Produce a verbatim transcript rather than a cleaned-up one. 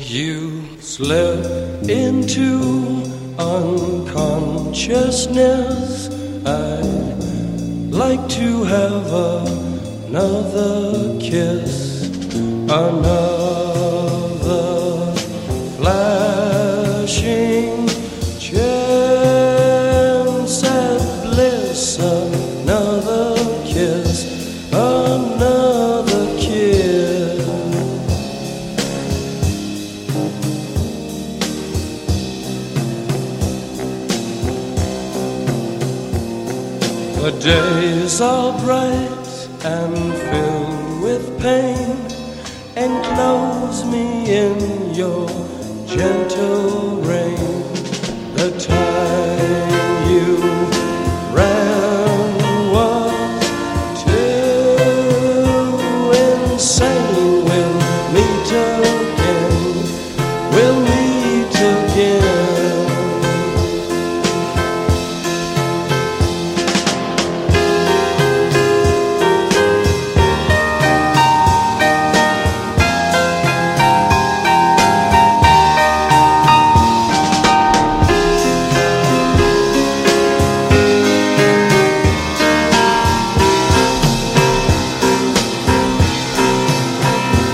You slip into unconsciousness. I'd like to have another kiss, another flashing chance at bliss, another kiss, another kiss. The days are bright and filled with pain. Enclose me in your gentle